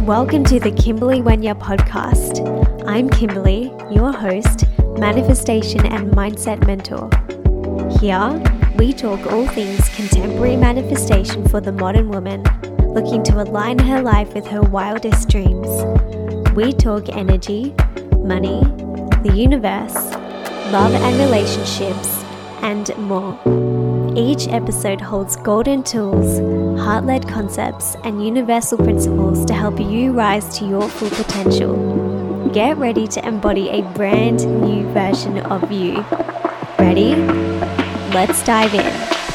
Welcome to the Kimberly Wenya podcast. I'm Kimberly, your host, manifestation and mindset mentor. Here, we talk all things contemporary manifestation for the modern woman, looking to align her life with her wildest dreams. We talk energy, money, the universe, love and relationships, and more. Each episode holds golden tools, heart-led concepts, and universal principles to help you rise to your full potential. Get ready to embody a brand new version of you. Ready? Let's dive in.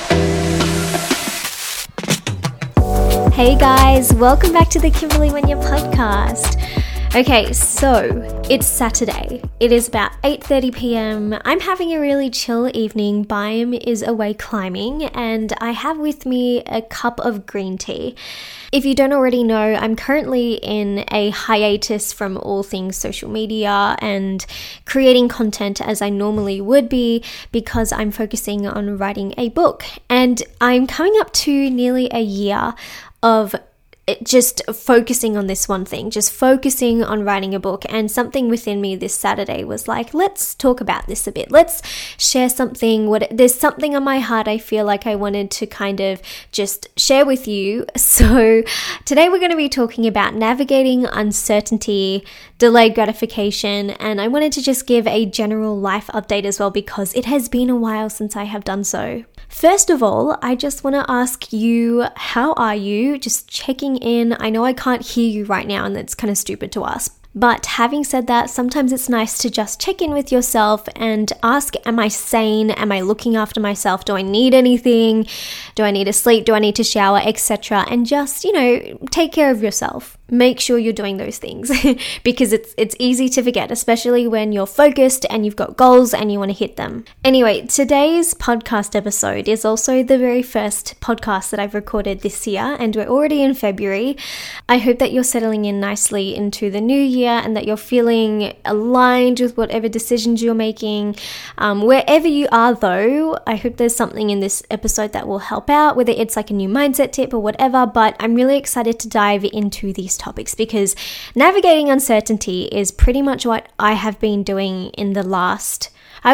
Hey guys, welcome back to the Kimberly Wenya podcast. Okay, so it's Saturday. It is about 8:30 p.m. I'm having a really chill evening. Byam is away climbing and I have with me a cup of green tea. If you don't already know, I'm currently in a hiatus from all things social media and creating content as I normally would be because I'm focusing on writing a book. And I'm coming up to nearly a year of just focusing on this one thing, just focusing on writing a book. And something within me this Saturday was like, let's talk about this a bit. Let's share something. There's something on my heart I feel like I wanted to kind of just share with you. So today we're going to be talking about navigating uncertainty, delayed gratification, and I wanted to just give a general life update as well because it has been a while since I have done so. First of all, I just want to ask you, how are you? Just checking in. I know I can't hear you right now and that's kind of stupid to ask. But having said that, sometimes it's nice to just check in with yourself and ask, am I sane? Am I looking after myself? Do I need anything? Do I need to sleep? Do I need to shower, etc.? And just, take care of yourself. Make sure you're doing those things because it's easy to forget, especially when you're focused and you've got goals and you want to hit them. Anyway, today's podcast episode is also the very first podcast that I've recorded this year, and we're already in February. I hope that you're settling in nicely into the new year and that you're feeling aligned with whatever decisions you're making. Wherever you are though, I hope there's something in this episode that will help out, whether it's like a new mindset tip or whatever, but I'm really excited to dive into these topics because navigating uncertainty is pretty much what I have been doing in the last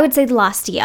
year,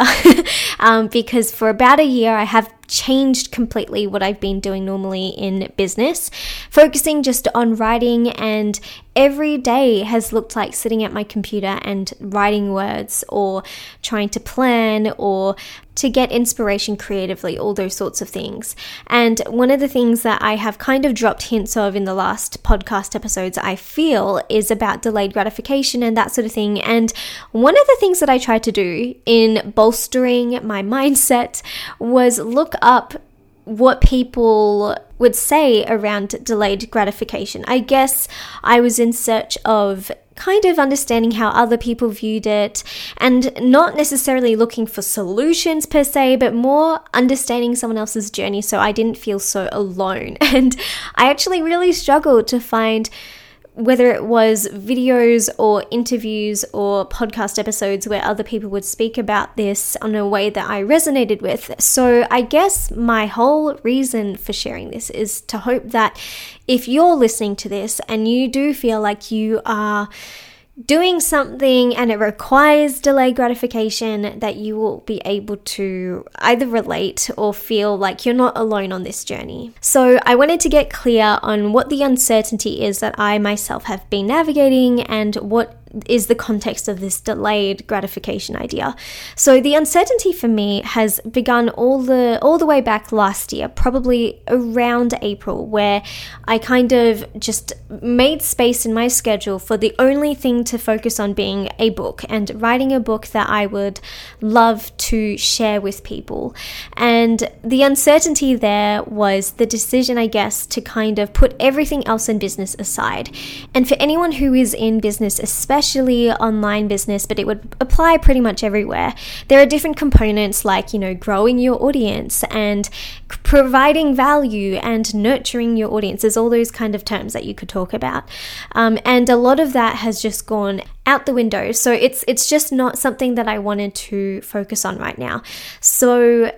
because for about a year I have changed completely what I've been doing normally in business, focusing just on writing, and every day has looked like sitting at my computer and writing words or trying to plan or to get inspiration creatively, all those sorts of things. And one of the things that I have kind of dropped hints of in the last podcast episodes, I feel, is about delayed gratification and that sort of thing. And one of the things that I tried to do in bolstering my mindset was look up what people would say around delayed gratification. I guess I was in search of kind of understanding how other people viewed it and not necessarily looking for solutions per se, but more understanding someone else's journey so I didn't feel so alone. And I actually really struggled to find whether it was videos or interviews or podcast episodes where other people would speak about this in a way that I resonated with. So I guess my whole reason for sharing this is to hope that if you're listening to this and you do feel like you are doing something and it requires delayed gratification, that you will be able to either relate or feel like you're not alone on this journey. So I wanted to get clear on what the uncertainty is that I myself have been navigating and what is the context of this delayed gratification idea. So the uncertainty for me has begun all the way back last year, probably around April, where I kind of just made space in my schedule for the only thing to focus on being a book and writing a book that I would love to share with people. And the uncertainty there was the decision, I guess, to kind of put everything else in business aside. And for anyone who is in business, especially online business, but it would apply pretty much everywhere, there are different components like, growing your audience and providing value and nurturing your audience. There's all those kind of terms that you could talk about. And a lot of that has just gone out the window. So it's just not something that I wanted to focus on right now. So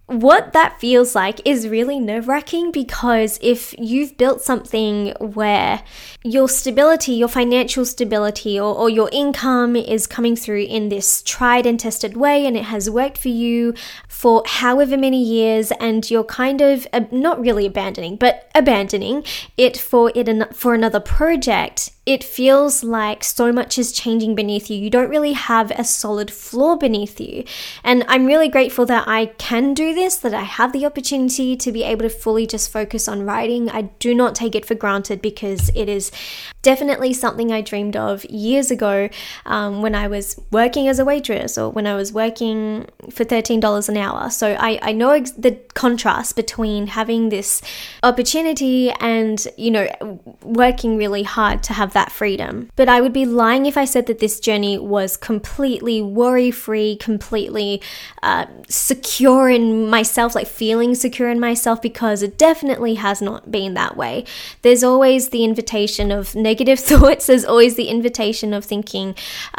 what that feels like is really nerve-wracking, because if you've built something where your stability, your financial stability, or your income is coming through in this tried and tested way, and it has worked for you for however many years, and you're kind of not really abandoning it for another project, it feels like so much is changing beneath you. You don't really have a solid floor beneath you. And I'm really grateful that I can do this, that I have the opportunity to be able to fully just focus on writing. I do not take it for granted, because it is definitely something I dreamed of years ago when I was working as a waitress, or when I was working for $13 an hour. So I know the contrast between having this opportunity and, working really hard to have that freedom. But I would be lying if I said that this journey was completely worry-free, completely secure in myself, like feeling secure in myself, because it definitely has not been that way. There's always the invitation of negative thoughts. There's always the invitation of thinking,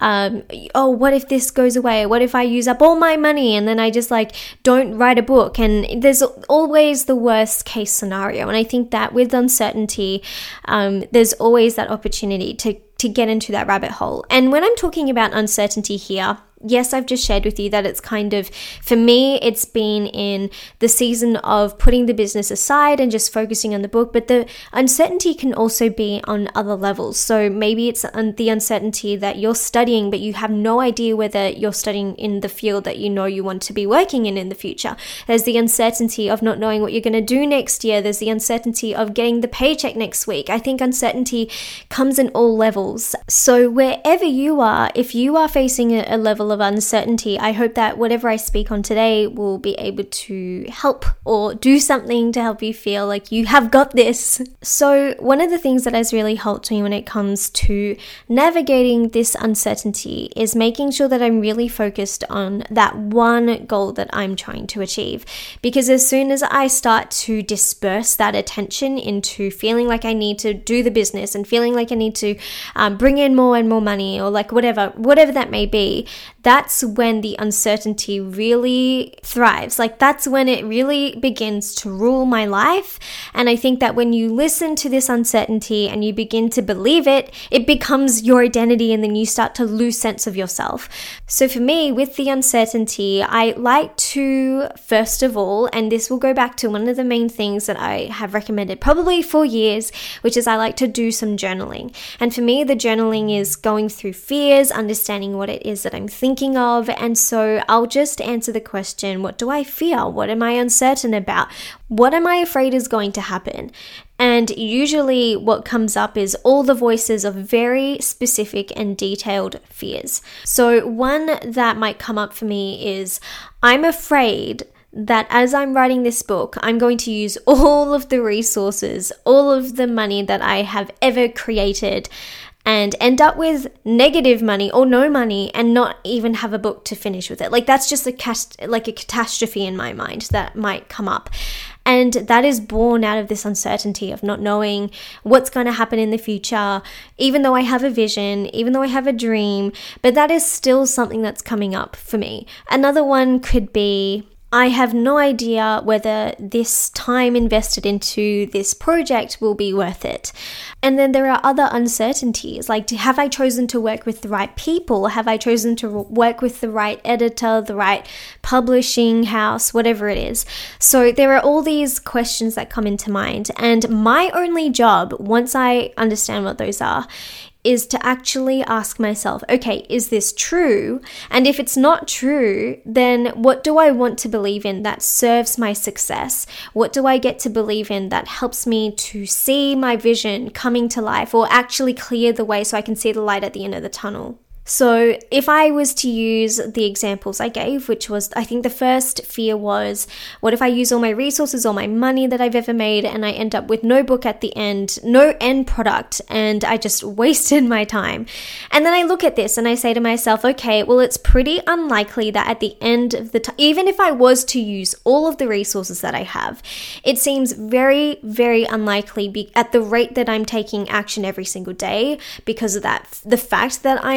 what if this goes away? What if I use up all my money and then I just don't write a book? And there's always the worst case scenario. And I think that with uncertainty, there's always that opportunity to get into that rabbit hole. And when I'm talking about uncertainty here, yes, I've just shared with you that it's kind of, for me, it's been in the season of putting the business aside and just focusing on the book, but the uncertainty can also be on other levels. So maybe it's the uncertainty that you're studying, but you have no idea whether you're studying in the field that you want to be working in the future. There's the uncertainty of not knowing what you're going to do next year. There's the uncertainty of getting the paycheck next week. I think uncertainty comes in all levels. So wherever you are, if you are facing a level of uncertainty, I hope that whatever I speak on today will be able to help or do something to help you feel like you have got this. So one of the things that has really helped me when it comes to navigating this uncertainty is making sure that I'm really focused on that one goal that I'm trying to achieve. Because as soon as I start to disperse that attention into feeling like I need to do the business and feeling like I need to bring in more and more money, or whatever that may be, that's when the uncertainty really thrives. That's when it really begins to rule my life. And I think that when you listen to this uncertainty and you begin to believe it, it becomes your identity, and then you start to lose sense of yourself. So for me, with the uncertainty, I like to, first of all, and this will go back to one of the main things that I have recommended probably for years, which is I like to do some journaling. And for me, the journaling is going through fears, understanding what it is that I'm thinking of. And so I'll just answer the question, what do I fear? What am I uncertain about? What am I afraid is going to happen? And usually what comes up is all the voices of very specific and detailed fears. So one that might come up for me is, I'm afraid that as I'm writing this book, I'm going to use all of the resources, all of the money that I have ever created, and end up with negative money or no money and not even have a book to finish with it. That's just a catastrophe in my mind that might come up. And that is born out of this uncertainty of not knowing what's going to happen in the future, even though I have a vision, even though I have a dream, but that is still something that's coming up for me. Another one could be, I have no idea whether this time invested into this project will be worth it. And then there are other uncertainties, have I chosen to work with the right people? Have I chosen to work with the right editor, the right publishing house, whatever it is? So there are all these questions that come into mind. And my only job, once I understand what those are, is to actually ask myself, okay, is this true? And if it's not true, then what do I want to believe in that serves my success? What do I get to believe in that helps me to see my vision coming to life, or actually clear the way so I can see the light at the end of the tunnel? So if I was to use the examples I gave, which was, I think the first fear was, what if I use all my resources, all my money that I've ever made, and I end up with no book at the end, no end product, and I just wasted my time? And then I look at this and I say to myself, okay, well, it's pretty unlikely that at the end of the time, even if I was to use all of the resources that I have, it seems very, very unlikely at the rate that I'm taking action every single day, because of that, the fact that I am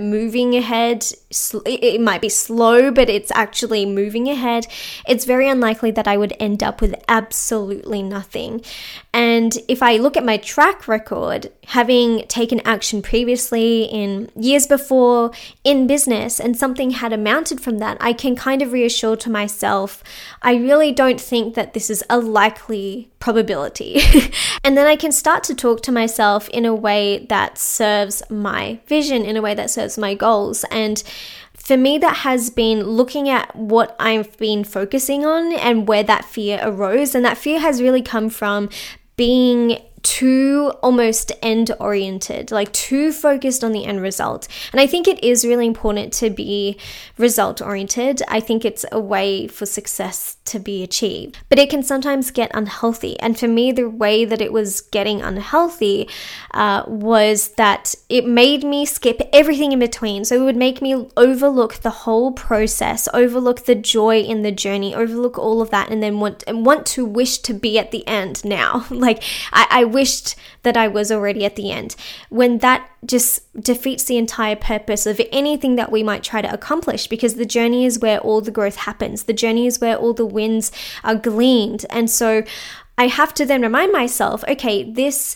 moving ahead, it might be slow, but it's actually moving ahead, it's very unlikely that I would end up with absolutely nothing. And if I look at my track record, having taken action previously in years before in business and something had amounted from that, I can kind of reassure to myself, I really don't think that this is a likely probability. And then I can start to talk to myself in a way that serves my vision, in a way that serves my goals. And for me, that has been looking at what I've been focusing on and where that fear arose. And that fear has really come from being too almost end oriented, like too focused on the end result. And I think it is really important to be result oriented. I think it's a way for success to be achieved, but it can sometimes get unhealthy. And for me, the way that it was getting unhealthy was that it made me skip everything in between. So it would make me overlook the whole process, overlook the joy in the journey, overlook all of that, and then want to wish to be at the end now. Like I wished that I was already at the end, when that just defeats the entire purpose of anything that we might try to accomplish, because the journey is where all the growth happens. The journey is where all the wins are gleaned. And so I have to then remind myself, okay, this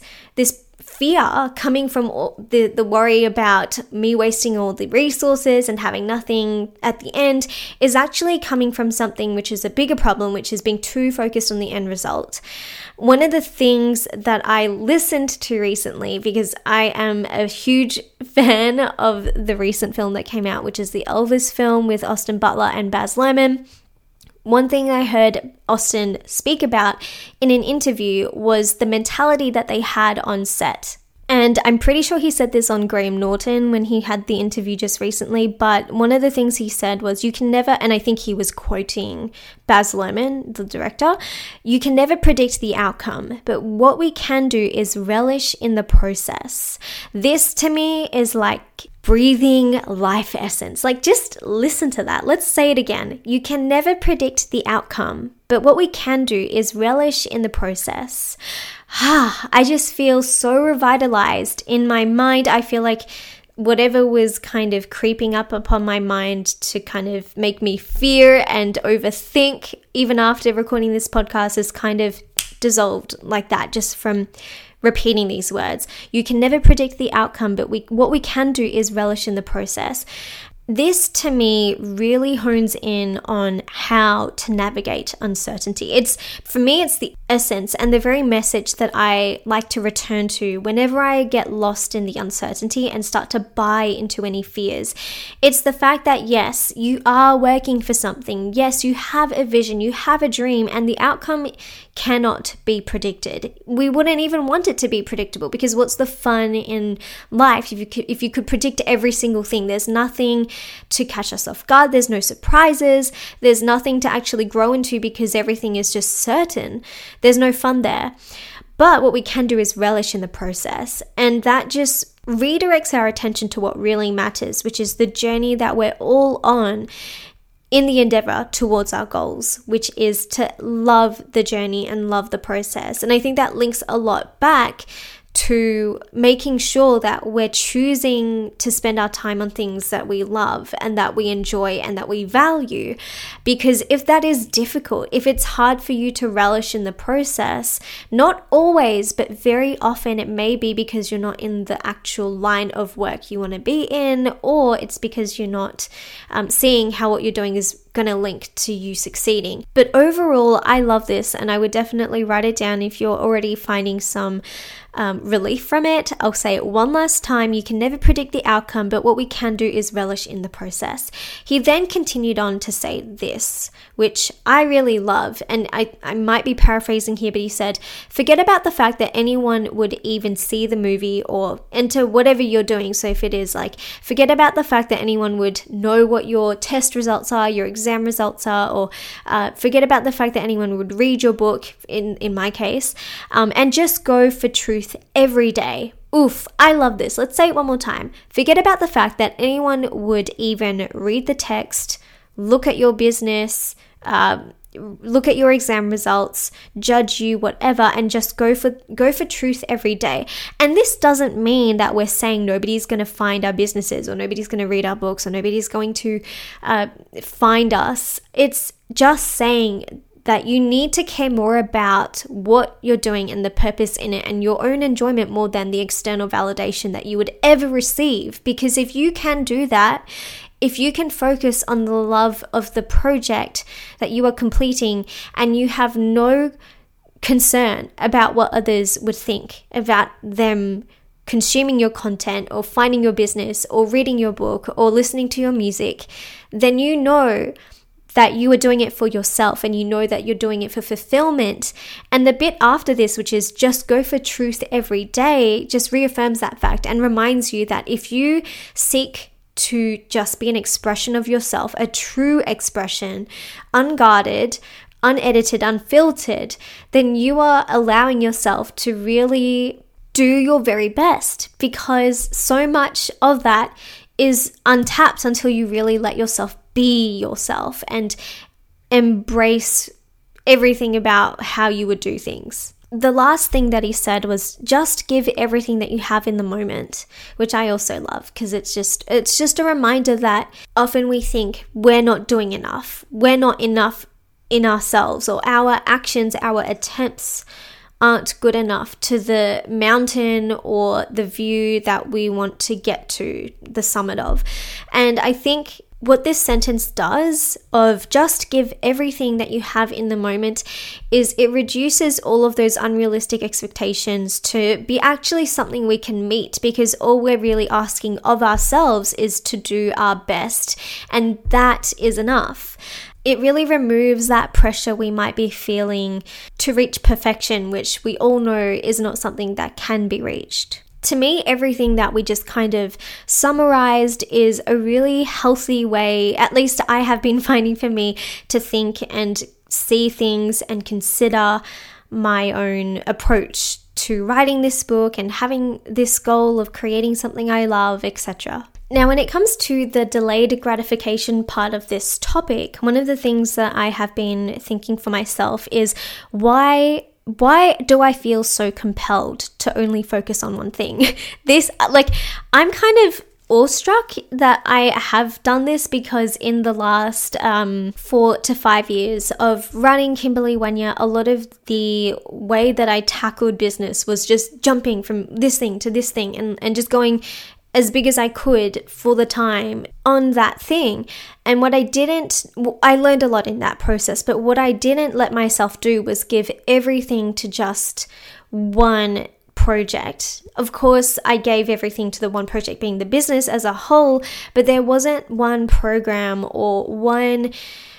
fear coming from the worry about me wasting all the resources and having nothing at the end is actually coming from something which is a bigger problem, which is being too focused on the end result. One of the things that I listened to recently, because I am a huge fan of the recent film that came out, which is the Elvis film with Austin Butler and Baz Luhrmann. One thing I heard Austin speak about in an interview was the mentality that they had on set. And I'm pretty sure he said this on Graham Norton when he had the interview just recently, but one of the things he said was, you can never, and I think he was quoting Baz Luhrmann, the director, you can never predict the outcome, but what we can do is relish in the process. This to me is like breathing life essence. Like, just listen to that. Let's say it again. You can never predict the outcome, but what we can do is relish in the process. I just feel so revitalized in my mind. I feel like whatever was kind of creeping up upon my mind to kind of make me fear and overthink, even after recording this podcast, is kind of dissolved like that, just from repeating these words. You can never predict the outcome, but what we can do is relish in the process. This to me really hones in on how to navigate uncertainty. For me, it's the essence and the very message that I like to return to whenever I get lost in the uncertainty and start to buy into any fears. It's the fact that yes, you are working for something. Yes, you have a vision, you have a dream, and the outcome cannot be predicted. We wouldn't even want it to be predictable, because what's the fun in life if you could predict every single thing? There's nothing to catch us off guard. There's no surprises. There's nothing to actually grow into, because everything is just certain. There's no fun there. But what we can do is relish in the process, and that just redirects our attention to what really matters, which is the journey that we're all on in the endeavor towards our goals, which is to love the journey and love the process. And I think that links a lot back to making sure that we're choosing to spend our time on things that we love and that we enjoy and that we value. Because if that is difficult, if it's hard for you to relish in the process, not always, but very often it may be because you're not in the actual line of work you want to be in, or it's because you're not seeing how what you're doing is going to link to you succeeding. But overall, I love this, and I would definitely write it down if you're already finding some relief from it. I'll say it one last time. You can never predict the outcome, but what we can do is relish in the process. He then continued on to say this, which I really love, and I might be paraphrasing here, but he said, forget about the fact that anyone would even see the movie or enter whatever you're doing. So if it is like, forget about the fact that anyone would know what your test results are, your exam results are, or forget about the fact that anyone would read your book, in my case, and just go for truth every day. Oof, I love this. Let's say it one more time. Forget about the fact that anyone would even read the text, look at your business, look at your exam results, judge you, whatever, and just go for truth every day. And this doesn't mean that we're saying nobody's going to find our businesses, or nobody's going to read our books, or nobody's going to find us. It's just saying that you need to care more about what you're doing and the purpose in it and your own enjoyment more than the external validation that you would ever receive. Because if you can do that, if you can focus on the love of the project that you are completing, and you have no concern about what others would think about them consuming your content, or finding your business, or reading your book, or listening to your music, then you know that you are doing it for yourself, and you know that you're doing it for fulfillment. And the bit after this, which is just go for truth every day, just reaffirms that fact and reminds you that if you seek to just be an expression of yourself, a true expression, unguarded, unedited, unfiltered, then you are allowing yourself to really do your very best, because so much of that is untapped until you really let yourself be yourself and embrace everything about how you would do things. The last thing that he said was just give everything that you have in the moment, which I also love, because it's just a reminder that often we think we're not doing enough. We're not enough in ourselves, or our actions, our attempts aren't good enough to the mountain or the view that we want to get to, the summit of. And I think what this sentence does, of just give everything that you have in the moment, is it reduces all of those unrealistic expectations to be actually something we can meet, because all we're really asking of ourselves is to do our best, and that is enough. It really removes that pressure we might be feeling to reach perfection, which we all know is not something that can be reached. To me, everything that we just kind of summarized is a really healthy way, at least I have been finding for me, to think and see things and consider my own approach to writing this book and having this goal of creating something I love, etc. Now, when it comes to the delayed gratification part of this topic, one of the things that I have been thinking for myself is why do I feel so compelled to only focus on one thing? I'm kind of awestruck that I have done this, because in the last 4 to 5 years of running Kimberly Wenya, a lot of the way that I tackled business was just jumping from this thing to this thing and just going as big as I could for the time on that thing. And I learned a lot in that process, but what I didn't let myself do was give everything to just one project. Of course, I gave everything to the one project being the business as a whole, but there wasn't one program or one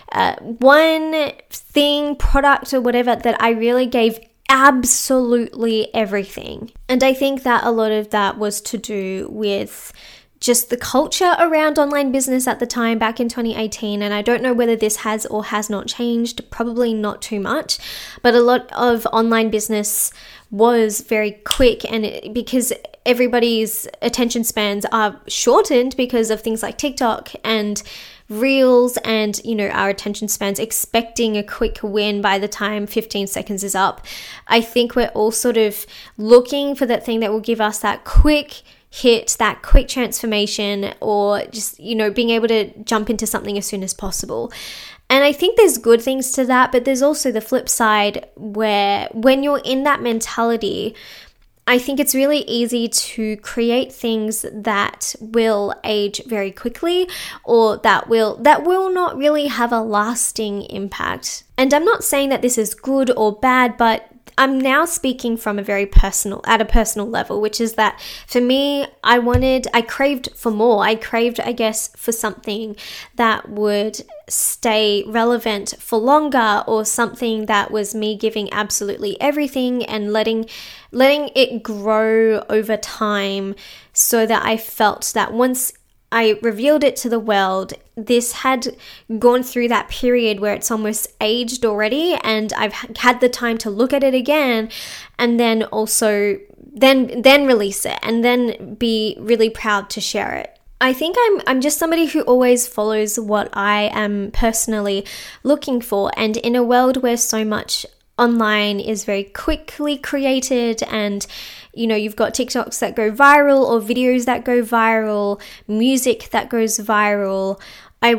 thing, product or whatever that I really gave absolutely everything. And I think that a lot of that was to do with just the culture around online business at the time back in 2018. And I don't know whether this has or has not changed, probably not too much, but a lot of online business was very quick, and because everybody's attention spans are shortened because of things like TikTok and Reels, and our attention spans expecting a quick win by the time 15 seconds is up. I think we're all sort of looking for that thing that will give us that quick hit, that quick transformation, or just being able to jump into something as soon as possible. And I think there's good things to that, but there's also the flip side where when you're in that mentality, I think it's really easy to create things that will age very quickly, or that will not really have a lasting impact. And I'm not saying that this is good or bad, but I'm now speaking from at a personal level, which is that for me, I craved for more. I craved, I guess, for something that would stay relevant for longer, or something that was me giving absolutely everything and letting it grow over time, so that I felt that once I revealed it to the world, this had gone through that period where it's almost aged already, and I've had the time to look at it again, and then also then release it, and then be really proud to share it. I think I'm just somebody who always follows what I am personally looking for. And in a world where so much online is very quickly created, and you've got TikToks that go viral or videos that go viral, music that goes viral, I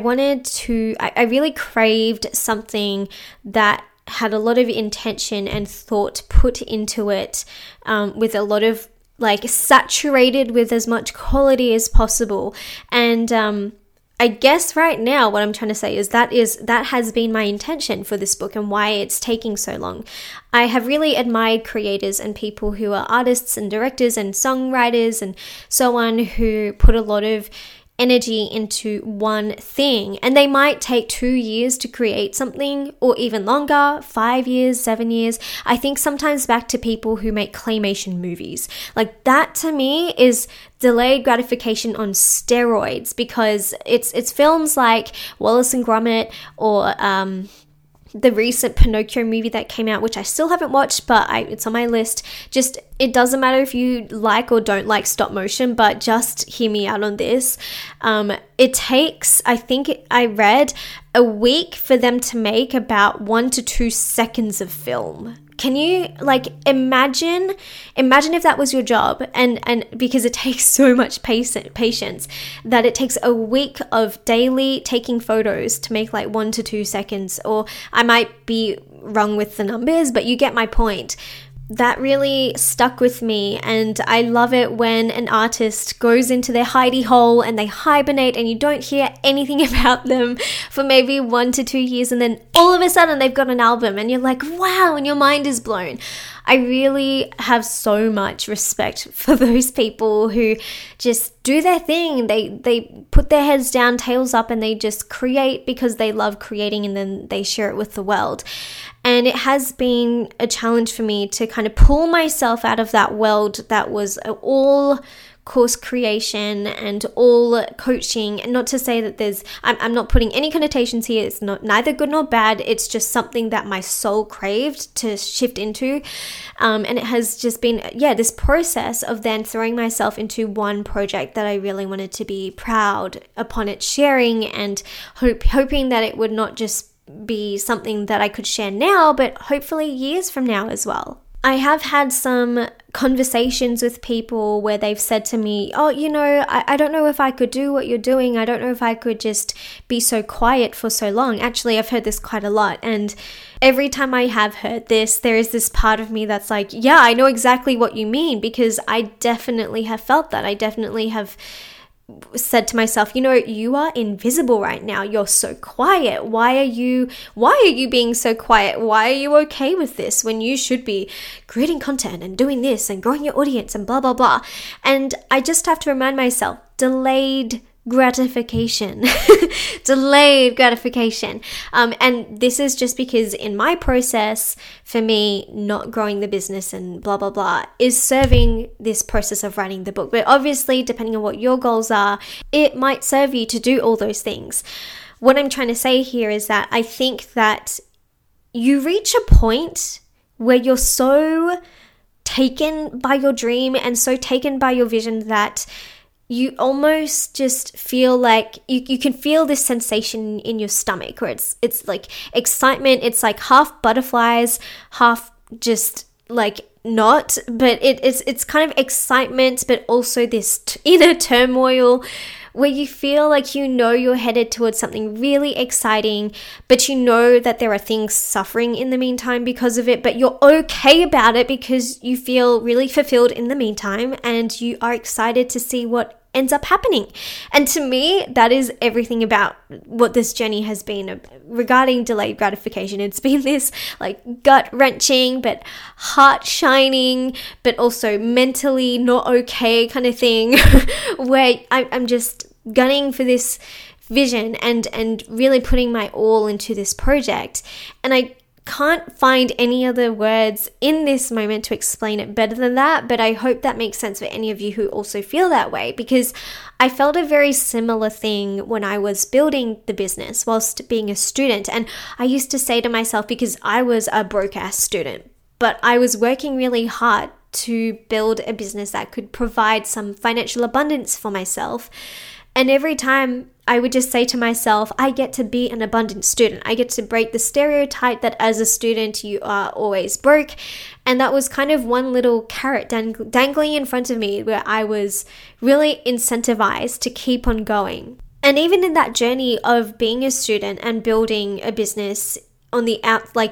really craved something that had a lot of intention and thought put into it, with a lot of saturated with as much quality as possible. And I guess right now what I'm trying to say is that has been my intention for this book and why it's taking so long. I have really admired creators and people who are artists and directors and songwriters and so on, who put a lot of energy into one thing, and they might take 2 years to create something, or even longer, 5 years, 7 years. I think sometimes back to people who make claymation movies. That to me is delayed gratification on steroids, because it's films like Wallace and Gromit, or the recent Pinocchio movie that came out, which I still haven't watched, but it's on my list. Just, it doesn't matter if you like or don't like stop motion, but just hear me out on this. It takes, I think I read, a week for them to make about 1 to 2 seconds of film. Can you imagine if that was your job, and because it takes so much patience that it takes a week of daily taking photos to make 1 to 2 seconds, or I might be wrong with the numbers, but you get my point. That really stuck with me, and I love it when an artist goes into their hidey hole and they hibernate and you don't hear anything about them for maybe 1 to 2 years, and then all of a sudden they've got an album and you're like, wow, and your mind is blown. I really have so much respect for those people who just do their thing. They put their heads down, tails up, and they just create because they love creating, and then they share it with the world. And it has been a challenge for me to kind of pull myself out of that world that was all course creation and all coaching. And not to say that I'm not putting any connotations here. It's not neither good nor bad. It's just something that my soul craved to shift into. And it has just been, this process of then throwing myself into one project that I really wanted to be proud upon it sharing, and hoping that it would not just be something that I could share now, but hopefully years from now as well. I have had some conversations with people where they've said to me, I don't know if I could do what you're doing. I don't know if I could just be so quiet for so long. Actually, I've heard this quite a lot. And every time I have heard this, there is this part of me that's like, yeah, I know exactly what you mean, because I definitely have felt that. I definitely have said to myself, you are invisible right now. You're so quiet. Why are you being so quiet? Why are you okay with this when you should be creating content and doing this and growing your audience and blah, blah, blah? And I just have to remind myself, delayed gratification. Delayed gratification. And this is just because in my process, for me, not growing the business and blah, blah, blah, is serving this process of writing the book. But obviously, depending on what your goals are, it might serve you to do all those things. What I'm trying to say here is that I think that you reach a point where you're so taken by your dream and so taken by your vision that you almost just feel like you can feel this sensation in your stomach, where it's like excitement. It's like half butterflies, half just not, but it's kind of excitement, but also this inner turmoil where you feel like you're headed towards something really exciting, but that there are things suffering in the meantime because of it, but you're okay about it because you feel really fulfilled in the meantime, and you are excited to see what ends up happening. And to me, that is everything about what this journey has been regarding delayed gratification. It's been this gut-wrenching but heart-shining but also mentally not okay kind of thing where I'm just gunning for this vision and really putting my all into this project. And I can't find any other words in this moment to explain it better than that, but I hope that makes sense for any of you who also feel that way, because I felt a very similar thing when I was building the business whilst being a student. And I used to say to myself, because I was a broke-ass student, but I was working really hard to build a business that could provide some financial abundance for myself, And every time I would just say to myself, I get to be an abundant student. I get to break the stereotype that as a student, you are always broke. And that was kind of one little carrot dangling in front of me, where I was really incentivized to keep on going. And even in that journey of being a student and building a business on the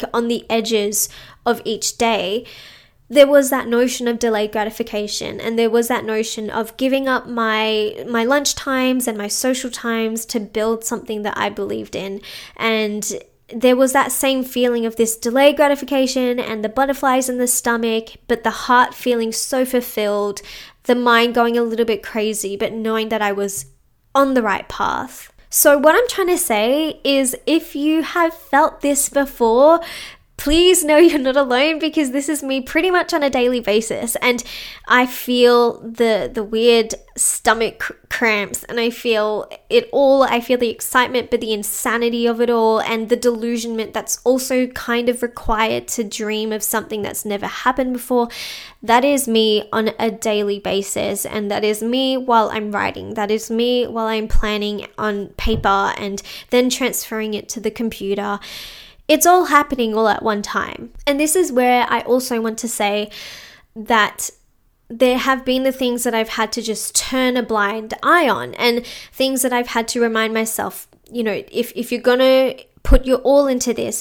edges of each day, there was that notion of delayed gratification, and there was that notion of giving up my lunch times and my social times to build something that I believed in. And there was that same feeling of this delayed gratification and the butterflies in the stomach, but the heart feeling so fulfilled, the mind going a little bit crazy, but knowing that I was on the right path. So what I'm trying to say is, if you have felt this before, please know you're not alone, because this is me pretty much on a daily basis. And I feel the weird stomach cramps, and I feel it all. I feel the excitement, but the insanity of it all, and the delusionment that's also kind of required to dream of something that's never happened before. That is me on a daily basis, and that is me while I'm writing. That is me while I'm planning on paper and then transferring it to the computer. It's all happening all at one time. And this is where I also want to say that there have been the things that I've had to just turn a blind eye on, and things that I've had to remind myself, if you're going to put your all into this,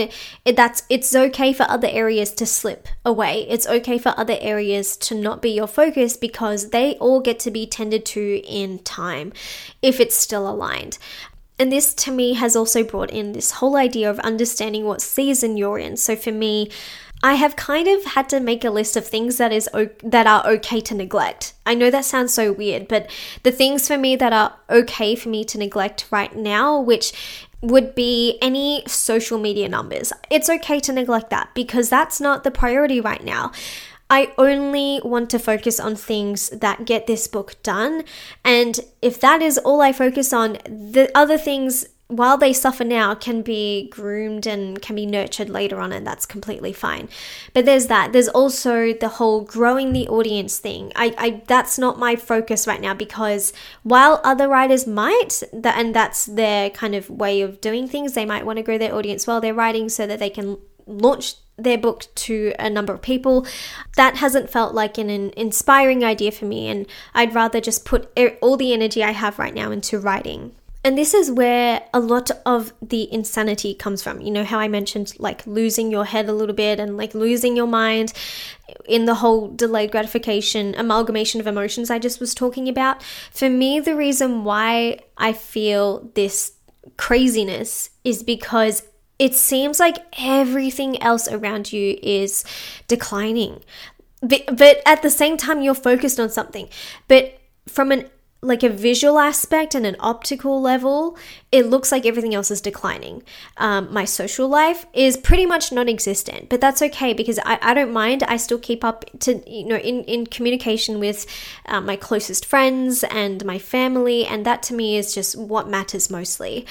it's okay for other areas to slip away. It's okay for other areas to not be your focus, because they all get to be tended to in time if it's still aligned. And this to me has also brought in this whole idea of understanding what season you're in. So for me, I have kind of had to make a list of things that are okay to neglect. I know that sounds so weird, but the things for me that are okay for me to neglect right now, which would be any social media numbers. It's okay to neglect that, because that's not the priority right now. I only want to focus on things that get this book done. And if that is all I focus on, the other things, while they suffer now, can be groomed and can be nurtured later on, and that's completely fine. But there's that. There's also the whole growing the audience thing. That's not my focus right now, because while other writers might, and that's their kind of way of doing things, they might want to grow their audience while they're writing so that they can launch their book to a number of people. That hasn't felt like an inspiring idea for me, and I'd rather just put all the energy I have right now into writing. And this is where a lot of the insanity comes from. You know how I mentioned like losing your head a little bit and like losing your mind in the whole delayed gratification amalgamation of emotions I just was talking about? For me, the reason why I feel this craziness is because it seems like everything else around you is declining. But at the same time, you're focused on something. But from a visual aspect and an optical level, it looks like everything else is declining. My social life is pretty much non-existent, but that's okay, because I don't mind. I still keep up to, in communication with my closest friends and my family, and that to me is just what matters mostly.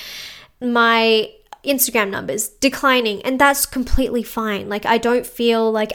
My Instagram numbers declining, and that's completely fine. Like, I don't feel like,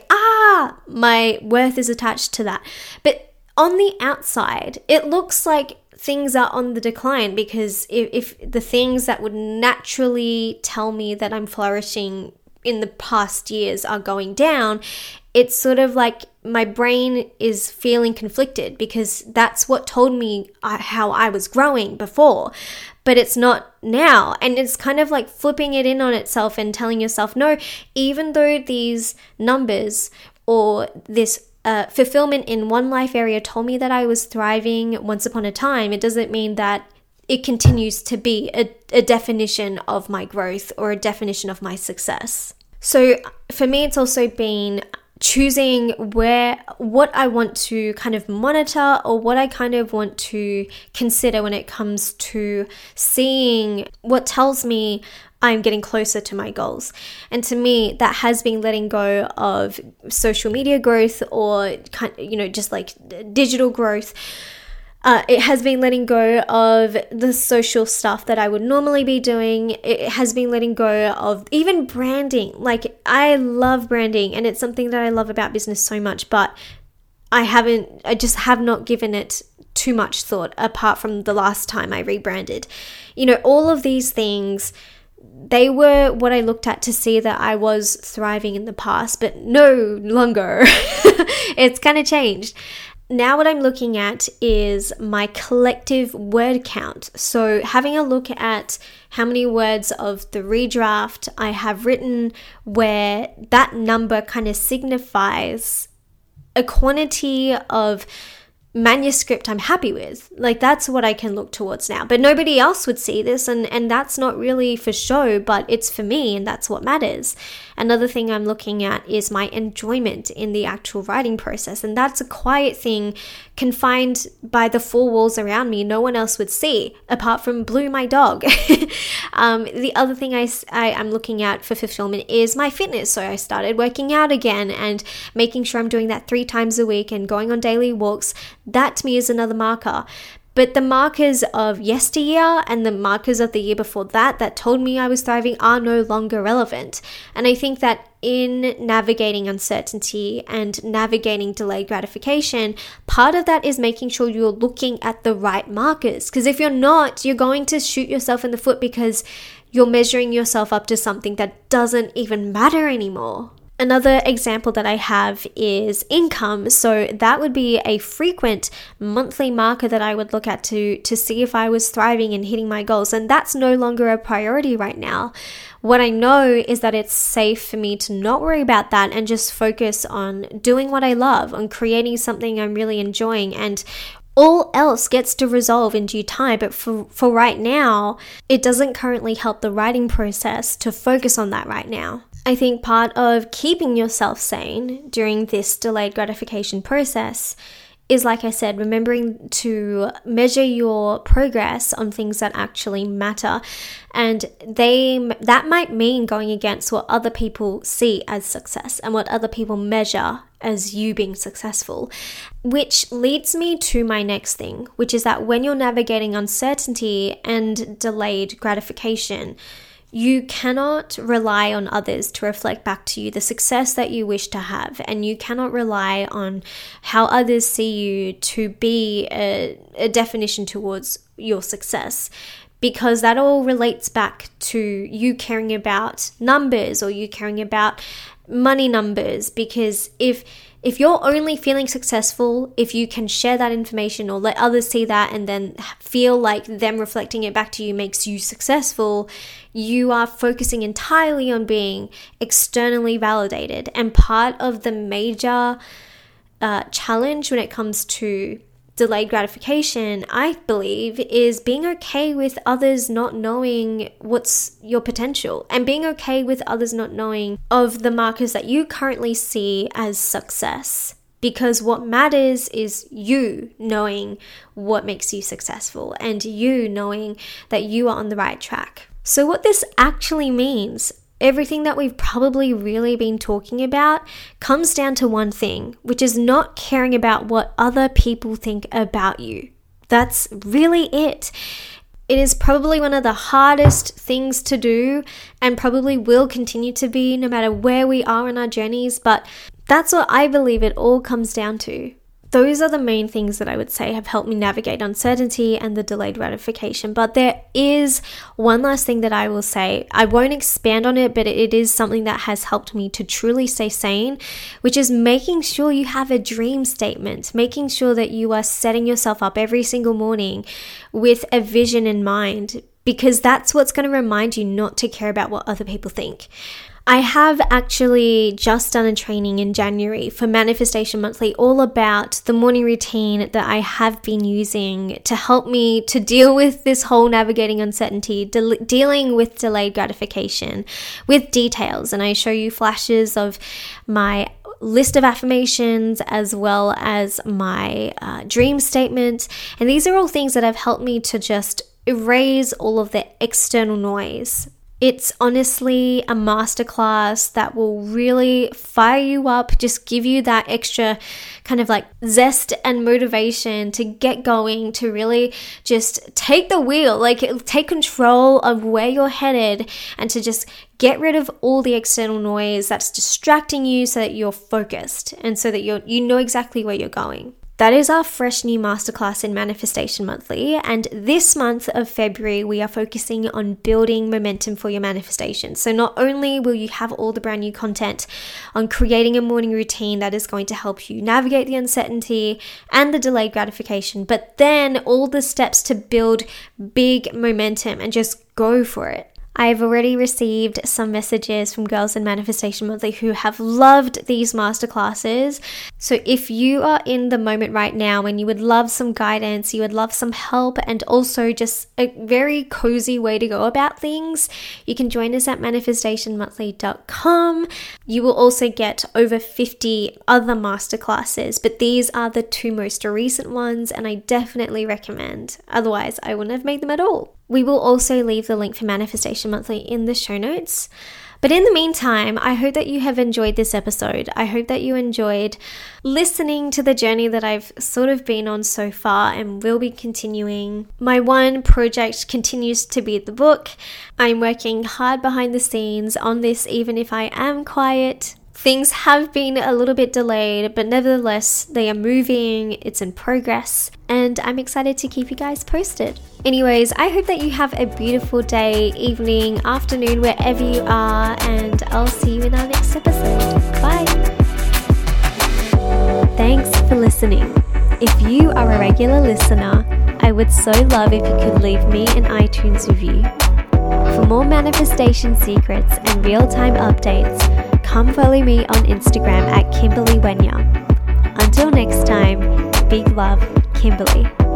my worth is attached to that. But on the outside, it looks like things are on the decline, because if the things that would naturally tell me that I'm flourishing in the past years are going down, it's sort of like my brain is feeling conflicted, because that's what told me how I was growing before, but it's not now. And it's kind of like flipping it in on itself and telling yourself, no, even though these numbers or this fulfillment in one life area told me that I was thriving once upon a time, it doesn't mean that it continues to be a definition of my growth or a definition of my success. So for me, it's also been choosing what I want to kind of monitor, or what I kind of want to consider when it comes to seeing what tells me I'm getting closer to my goals. And to me, that has been letting go of social media growth, or just like digital growth. It has been letting go of the social stuff that I would normally be doing. It has been letting go of even branding. Like, I love branding, and it's something that I love about business so much, but I just have not given it too much thought apart from the last time I rebranded. All of these things, they were what I looked at to see that I was thriving in the past, but no longer. It's kind of changed. Now what I'm looking at is my collective word count. So having a look at how many words of the redraft I have written, where that number kind of signifies a quantity of manuscript I'm happy with. Like, that's what I can look towards now. But nobody else would see this, and that's not really for show, but it's for me, and that's what matters. Another thing I'm looking at is my enjoyment in the actual writing process, and that's a quiet thing confined by the four walls around me. No one else would see, apart from Blue, my dog. The other thing I'm looking at for fulfillment is my fitness. So I started working out again and making sure I'm doing that 3 times a week and going on daily walks. That to me is another marker. But the markers of yesteryear and the markers of the year before that told me I was thriving are no longer relevant. And I think that in navigating uncertainty and navigating delayed gratification, part of that is making sure you're looking at the right markers. Because if you're not, you're going to shoot yourself in the foot because you're measuring yourself up to something that doesn't even matter anymore. Another example that I have is income. So that would be a frequent monthly marker that I would look at to see if I was thriving and hitting my goals. And that's no longer a priority right now. What I know is that it's safe for me to not worry about that and just focus on doing what I love, on creating something I'm really enjoying, and all else gets to resolve in due time. But for right now, it doesn't currently help the writing process to focus on that right now. I think part of keeping yourself sane during this delayed gratification process is, like I said, remembering to measure your progress on things that actually matter. And that might mean going against what other people see as success and what other people measure as you being successful. Which leads me to my next thing, which is that when you're navigating uncertainty and delayed gratification, you cannot rely on others to reflect back to you the success that you wish to have, and you cannot rely on how others see you to be a definition towards your success, because that all relates back to you caring about numbers or you caring about money numbers. Because if you're only feeling successful if you can share that information or let others see that and then feel like them reflecting it back to you makes you successful, you are focusing entirely on being externally validated. And part of the major challenge when it comes to delayed gratification, I believe, is being okay with others not knowing what's your potential, and being okay with others not knowing of the markers that you currently see as success. Because what matters is you knowing what makes you successful and you knowing that you are on the right track. So what this actually means, everything that we've probably really been talking about, comes down to one thing, which is not caring about what other people think about you. That's really it. It is probably one of the hardest things to do and probably will continue to be no matter where we are in our journeys, but that's what I believe it all comes down to. Those are the main things that I would say have helped me navigate uncertainty and the delayed gratification. But there is one last thing that I will say. I won't expand on it, but it is something that has helped me to truly stay sane, which is making sure you have a dream statement, making sure that you are setting yourself up every single morning with a vision in mind, because that's what's going to remind you not to care about what other people think. I have actually just done a training in January for Manifestation Monthly all about the morning routine that I have been using to help me to deal with this whole navigating uncertainty, dealing with delayed gratification with details. And I show you flashes of my list of affirmations as well as my dream statement. And these are all things that have helped me to just erase all of the external noise. It's honestly a masterclass that will really fire you up, just give you that extra kind of like zest and motivation to get going, to really just take the wheel, like take control of where you're headed, and to just get rid of all the external noise that's distracting you so that you're focused and so that you know exactly where you're going. That is our fresh new masterclass in Manifestation Monthly. And this month of February, we are focusing on building momentum for your manifestation. So not only will you have all the brand new content on creating a morning routine that is going to help you navigate the uncertainty and the delayed gratification, but then all the steps to build big momentum and just go for it. I've already received some messages from girls in Manifestation Monthly who have loved these masterclasses. So if you are in the moment right now and you would love some guidance, you would love some help, and also just a very cozy way to go about things, you can join us at manifestationmonthly.com. You will also get over 50 other masterclasses, but these are the two most recent ones, and I definitely recommend. Otherwise, I wouldn't have made them at all. We will also leave the link for Manifestation Monthly in the show notes. But in the meantime, I hope that you have enjoyed this episode. I hope that you enjoyed listening to the journey that I've sort of been on so far and will be continuing. My one project continues to be the book. I'm working hard behind the scenes on this, even if I am quiet. Things have been a little bit delayed, but nevertheless, they are moving, it's in progress, and I'm excited to keep you guys posted. Anyways, I hope that you have a beautiful day, evening, afternoon, wherever you are, and I'll see you in our next episode. Bye! Thanks for listening. If you are a regular listener, I would so love if you could leave me an iTunes review. For more manifestation secrets and real-time updates, come follow me on Instagram at Kimberly Wenya. Until next time, big love, Kimberly.